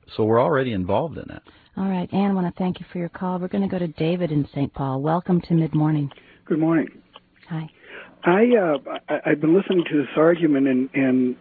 B: So we're already involved in that.
A: All right, Ann, I want to thank you for your call. We're going to go to David in Saint Paul. Welcome to Mid Morning.
J: Good morning.
A: Hi.
J: I, uh, I I've been listening to this argument and, and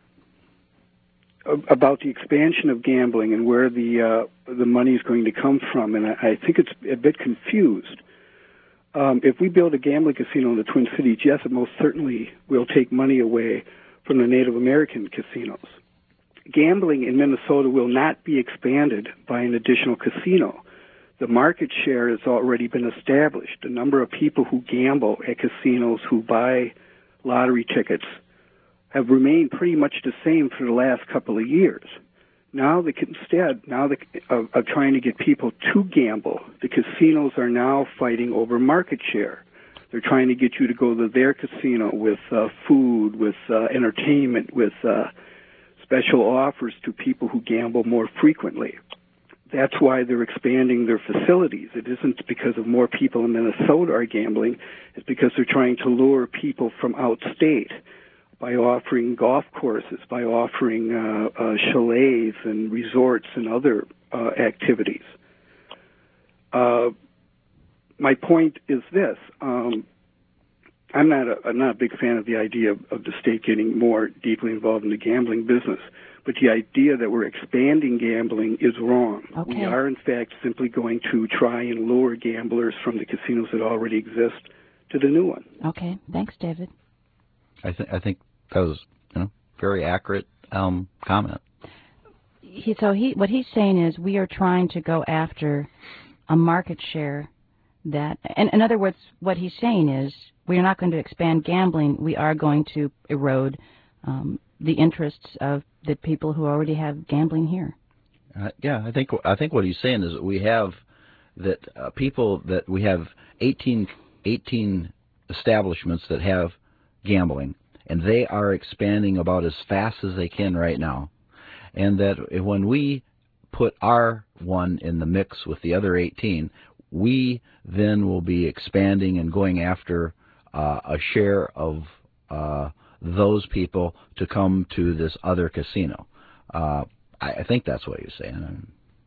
J: about the expansion of gambling and where the uh, the money is going to come from, and I, I think it's a bit confused. Um, if we build a gambling casino in the Twin Cities, yes, it most certainly will take money away from the Native American casinos. Gambling in Minnesota will not be expanded by an additional casino. The market share has already been established. The number of people who gamble at casinos, who buy lottery tickets, have remained pretty much the same for the last couple of years. Now, the, instead, now the, of, of trying to get people to gamble, the casinos are now fighting over market share. They're trying to get you to go to their casino with uh, food, with uh, entertainment, with uh, special offers to people who gamble more frequently. That's why they're expanding their facilities. It isn't because of more people in Minnesota are gambling. It's because they're trying to lure people from outstate by offering golf courses, by offering uh, uh, chalets and resorts and other uh, activities. Uh, my point is this. Um, I'm not a, I'm not a big fan of the idea of, of the state getting more deeply involved in the gambling business, but the idea that we're expanding gambling is wrong.
A: Okay.
J: We are, in fact, simply going to try and lure gamblers from the casinos that already exist to the new one.
A: Okay. Thanks, David.
B: I, th- I think that was, you know, very accurate um, comment.
A: He, so he, what he's saying is we are trying to go after a market share that, and in other words, what he's saying is we are not going to expand gambling. We are going to erode um, the interests of the people who already have gambling here.
B: Uh, yeah, I think I think what he's saying is that we have that uh, people that we have eighteen, eighteen establishments that have gambling, and they are expanding about as fast as they can right now. And that when we put our one in the mix with the other eighteen, we then will be expanding and going after uh, a share of uh, those people to come to this other casino. Uh, I, I think that's what he's saying.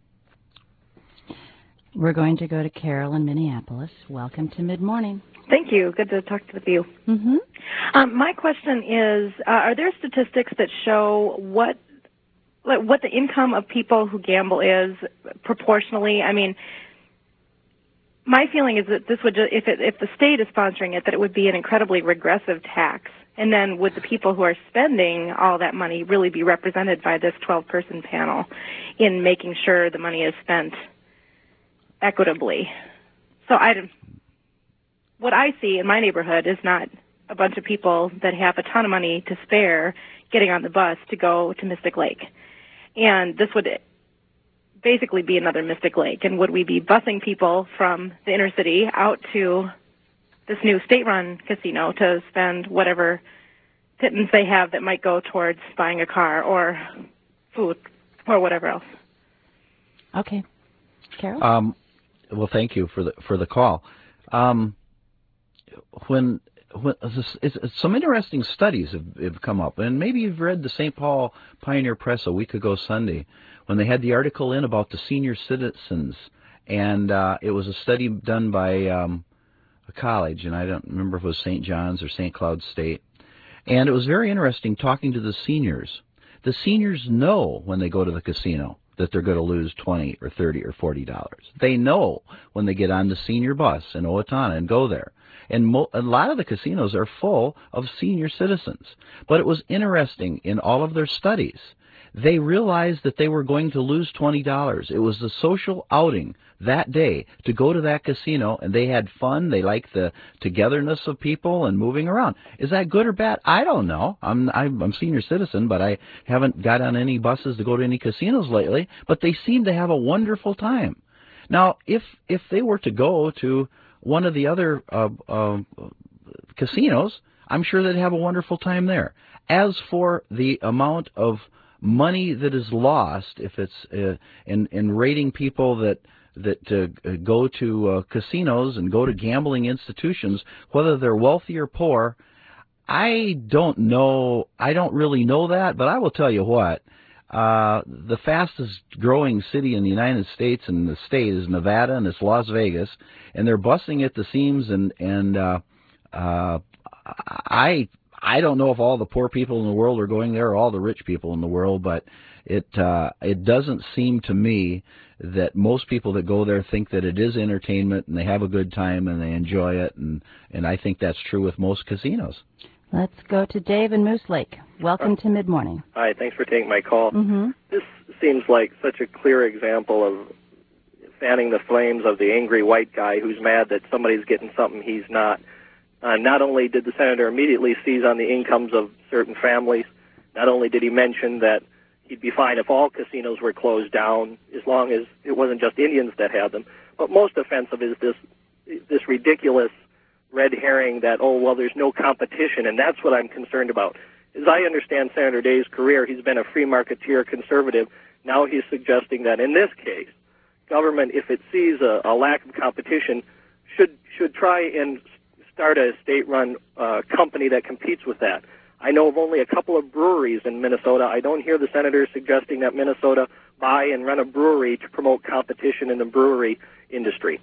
A: We're going to go to Carol in Minneapolis. Welcome to Mid Morning.
K: Thank you. Good to talk with you.
A: Mm-hmm.
K: Um, my question is, uh, are there statistics that show what like, what the income of people who gamble is proportionally? I mean, my feeling is that this would, just, if it, if the state is sponsoring it, that it would be an incredibly regressive tax. And then would the people who are spending all that money really be represented by this twelve-person panel in making sure the money is spent equitably? So I, what I see in my neighborhood is not a bunch of people that have a ton of money to spare getting on the bus to go to Mystic Lake. And this would basically be another Mystic Lake. And would we be busing people from the inner city out to this new state-run casino to spend whatever pittance they have that might go towards buying a car or food or whatever else?
A: Okay. Carol?
B: Um, well, thank you for the for the call. Um, when when it's, it's, some interesting studies have, have come up, and maybe you've read the Saint Paul Pioneer Press a week ago Sunday when they had the article in about the senior citizens, and uh, it was a study done by um, a college, and I don't remember if it was Saint John's or Saint Cloud State, and it was very interesting talking to the seniors. The seniors know when they go to the casino that they're going to lose twenty or thirty or forty dollars. They know when they get on the senior bus in Owatonna and go there. And mo- a lot of the casinos are full of senior citizens. But it was interesting in all of their studies. They realized that they were going to lose twenty dollars. It was the social outing that day to go to that casino, and they had fun. They liked the togetherness of people and moving around. Is that good or bad? I don't know. I'm I'm, I'm senior citizen, but I haven't got on any buses to go to any casinos lately. But they seem to have a wonderful time. Now, if if they were to go to one of the other uh, uh, casinos, I'm sure they'd have a wonderful time there. As for the amount of money that is lost, if it's uh, in in rating people that that uh, go to uh, casinos and go to gambling institutions, whether they're wealthy or poor, I don't know. I don't really know that, but I will tell you what. Uh, the fastest growing city in the United States and the state is Nevada, and it's Las Vegas, and they're busting at the seams. And and uh, uh, I I don't know if all the poor people in the world are going there or all the rich people in the world, but it uh, it doesn't seem to me that most people that go there think that it is entertainment and they have a good time and they enjoy it, and and I think that's true with most casinos.
A: Let's go to Dave in Moose Lake. Welcome to Mid Morning.
L: Hi, thanks for taking my call.
A: Mm-hmm.
L: This seems like such a clear example of fanning the flames of the angry white guy who's mad that somebody's getting something he's not. Uh, not only did the senator immediately seize on the incomes of certain families, not only did he mention that he'd be fine if all casinos were closed down as long as it wasn't just Indians that had them, but most offensive is this this ridiculous red herring that, oh, well, there's no competition, and that's what I'm concerned about. As I understand Senator Day's career, he's been a free marketeer conservative. Now he's suggesting that in this case, government, if it sees a, a lack of competition, should should try and start a state-run uh, company that competes with that. I know of only a couple of breweries in Minnesota. I don't hear the senator suggesting that Minnesota buy and run a brewery to promote competition in the brewery industry.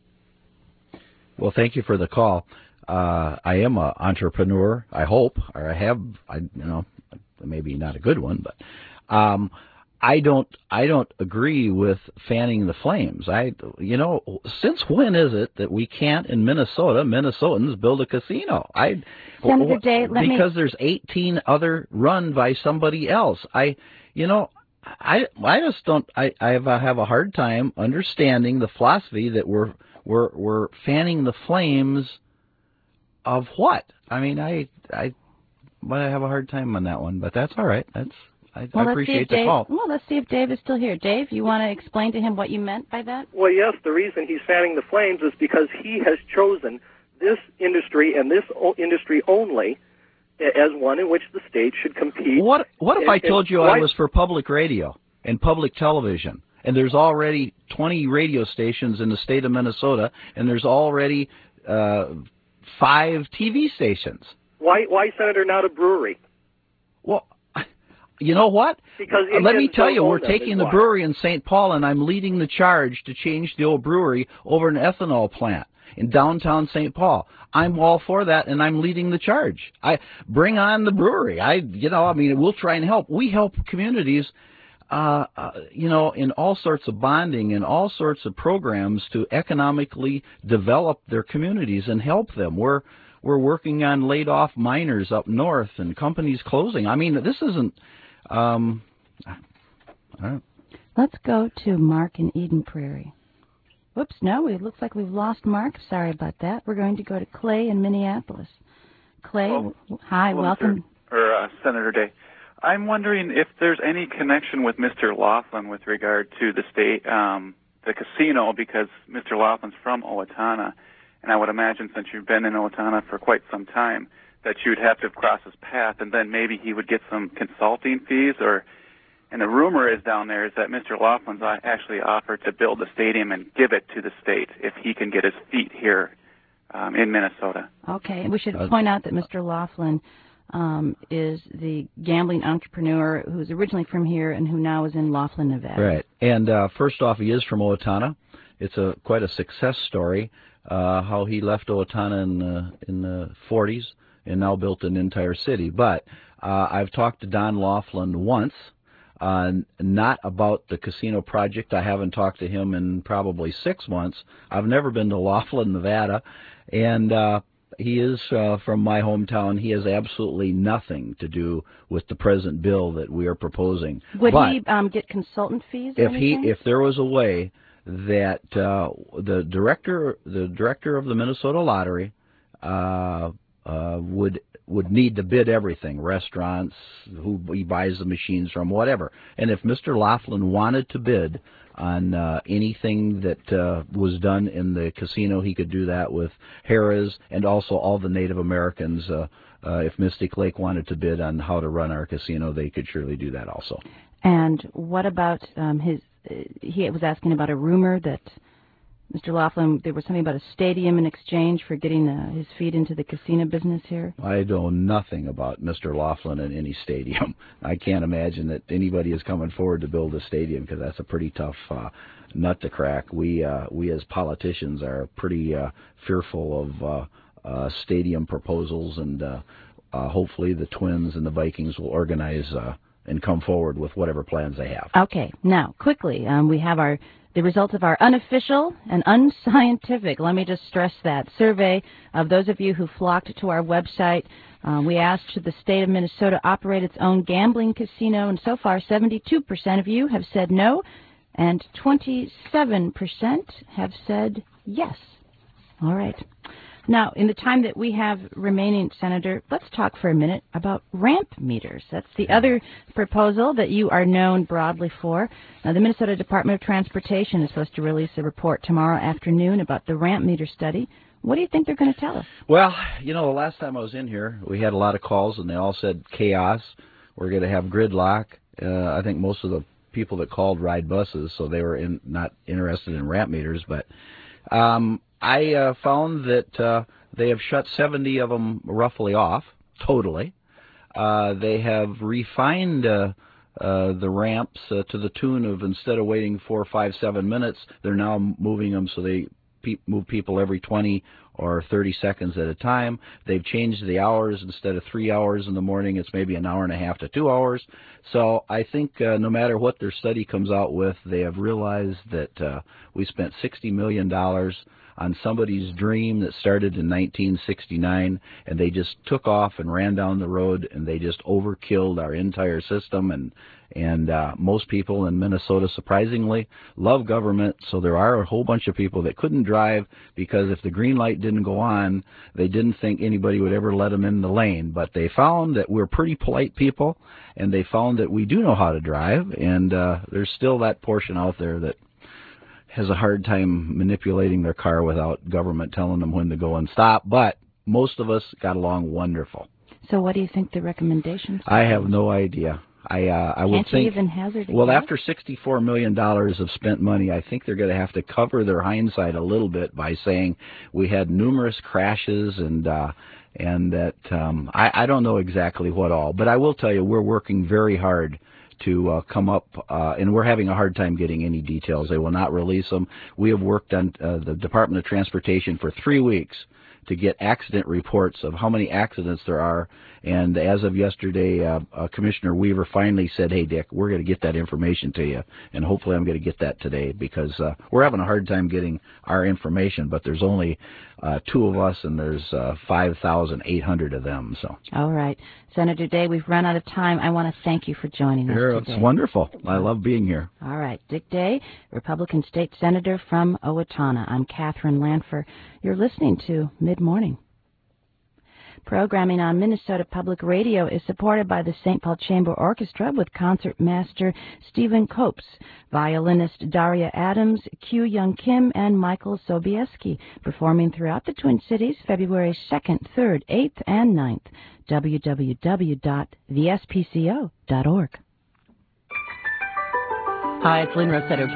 B: Well, thank you for the call. Uh, I am an entrepreneur, I hope, or I have, I, you know, maybe not a good one, but um, I don't, I don't agree with fanning the flames. I, you know, since when is it that we can't in Minnesota, Minnesotans build a casino? I,
A: Senator Day, let me
B: because there's eighteen other run by somebody else. I, you know. I I just don't I I have, I have a hard time understanding the philosophy that we're we're we're fanning the flames of what? I mean I I but I have a hard time on that one, but that's all right. That's I,
A: well,
B: I appreciate the
A: Dave,
B: call.
A: Well, let's see if Dave is still here. Dave, you want to explain to him what you meant by that?
L: Well, yes, the reason he's fanning the flames is because he has chosen this industry and this o- industry only as one in which the state should compete.
B: What What if
L: and,
B: I told you
L: why,
B: I was for public radio and public television, and there's already twenty radio stations in the state of Minnesota, and there's already uh, five T V stations?
L: Why, why, Senator, not a brewery?
B: Well, you know what?
L: Because
B: uh, let me tell you, we're
L: them,
B: taking the
L: why.
B: brewery in Saint Paul, and I'm leading the charge to change the old brewery over an ethanol plant in downtown Saint Paul. I'm all for that, and I'm leading the charge. I bring on the brewery. I, you know, I mean, we'll try and help. We help communities, uh, uh, you know, in all sorts of bonding and all sorts of programs to economically develop their communities and help them. We're we're working on laid off miners up north and companies closing. I mean, this isn't. Um, I don't.
A: Let's go to Mark in Eden Prairie. Whoops, no, it looks like we've lost Mark. Sorry about that. We're going to go to Clay in Minneapolis. Clay,
M: Hello.
A: hi,
M: Hello,
A: welcome.
M: Mister or uh, Senator Day. I'm wondering if there's any connection with Mister Laughlin with regard to the state, um, the casino, because Mister Laughlin's from Owatonna, and I would imagine since you've been in Owatonna for quite some time that you'd have to cross his path, and then maybe he would get some consulting fees or. And the rumor is down there is that Mister Laughlin's actually offered to build the stadium and give it to the state if he can get his feet here um, in Minnesota.
A: Okay, we should point out that Mister Laughlin um, is the gambling entrepreneur who's originally from here and who now is in Laughlin, Nevada.
B: Right. And uh, first off, he is from Owatonna. It's a quite a success story uh, how he left Owatonna in the, in the forties and now built an entire city. But uh, I've talked to Don Laughlin once. Uh, not about the casino project. I haven't talked to him in probably six months. I've never been to Laughlin, Nevada, and uh, he is uh, from my hometown. He has absolutely nothing to do with the present bill that we are proposing.
A: Would
B: but
A: he um, get consultant fees? Or
B: if
A: anything?
B: he, if there was a way that uh, the director, the director of the Minnesota Lottery, uh, uh, would. would need to bid everything, restaurants, who he buys the machines from, whatever. And if Mister Laughlin wanted to bid on uh, anything that uh, was done in the casino, he could do that with Harrah's and also all the Native Americans. Uh, uh, if Mystic Lake wanted to bid on how to run our casino, they could surely do that also.
A: And what about um, his, uh, he was asking about a rumor that Mister Laughlin, there was something about a stadium in exchange for getting uh, his feet into the casino business here?
B: I know nothing about Mister Laughlin and any stadium. I can't imagine that anybody is coming forward to build a stadium because that's a pretty tough uh, nut to crack. We uh, we as politicians are pretty uh, fearful of uh, uh, stadium proposals, and uh, uh, hopefully the Twins and the Vikings will organize uh, and come forward with whatever plans they have.
A: Okay, now quickly, um, we have our the results of our unofficial and unscientific, let me just stress that, survey of those of you who flocked to our website. Uh, we asked, should the state of Minnesota operate its own gambling casino? And so far, seventy-two percent of you have said no, and twenty-seven percent have said yes. All right. Now, in the time that we have remaining, Senator, let's talk for a minute about ramp meters. That's the other proposal that you are known broadly for. Now, the Minnesota Department of Transportation is supposed to release a report tomorrow afternoon about the ramp meter study. What do you think they're going to tell us?
B: Well, you know, the last time I was in here, we had a lot of calls, and they all said chaos. We're going to have gridlock. Uh, I think most of the people that called ride buses, so they were in, not interested in ramp meters, but um, I uh, found that uh, they have shut seventy of them roughly off, totally. Uh, they have refined uh, uh, the ramps uh, to the tune of, instead of waiting four, five, seven minutes, they're now moving them so they pe- move people every twenty or thirty seconds at a time. They've changed the hours. Instead of three hours in the morning, it's maybe an hour and a half to two hours. So I think uh, no matter what their study comes out with, they have realized that uh, we spent sixty million dollars on somebody's dream that started in nineteen sixty-nine, and they just took off and ran down the road, and they just overkilled our entire system. And and uh, most people in Minnesota, surprisingly, love government, so there are a whole bunch of people that couldn't drive because if the green light didn't go on, they didn't think anybody would ever let them in the lane. But they found that we're pretty polite people, and they found that we do know how to drive, and uh, there's still that portion out there that has a hard time manipulating their car without government telling them when to go and stop. But most of us got along wonderful.
A: So what do you think the recommendations are?
B: I have no idea. I uh, I would
A: Can't
B: think.
A: you even hazard a
B: well,
A: guess?
B: after sixty-four million dollars of spent money, I think they're going to have to cover their hindsight a little bit by saying we had numerous crashes and uh, and that um, I, I don't know exactly what all. But I will tell you, we're working very hard to uh, come up, uh, and we're having a hard time getting any details. They will not release them. We have worked on uh, the Department of Transportation for three weeks to get accident reports of how many accidents there are. And as of yesterday, uh, uh, Commissioner Weaver finally said, hey, Dick, we're going to get that information to you. And hopefully I'm going to get that today because uh, we're having a hard time getting our information, but there's only uh, two of us and there's uh, five thousand eight hundred of them. So.
A: All right. Senator Day, we've run out of time. I want to thank you for joining us
B: Sure,
A: today.
B: It's wonderful. I love being here.
A: All right. Dick Day, Republican State Senator from Owatonna. I'm Catherine Lanfer. You're listening to Mid-Morning. Programming on Minnesota Public Radio is supported by the Saint Paul Chamber Orchestra with concertmaster Stephen Copes, violinist Daria Adams, Q Young Kim, and Michael Sobieski, performing throughout the Twin Cities February second, third, eighth, and ninth. w w w dot the s p c o dot org.
D: Hi, it's Lynn Rossetto.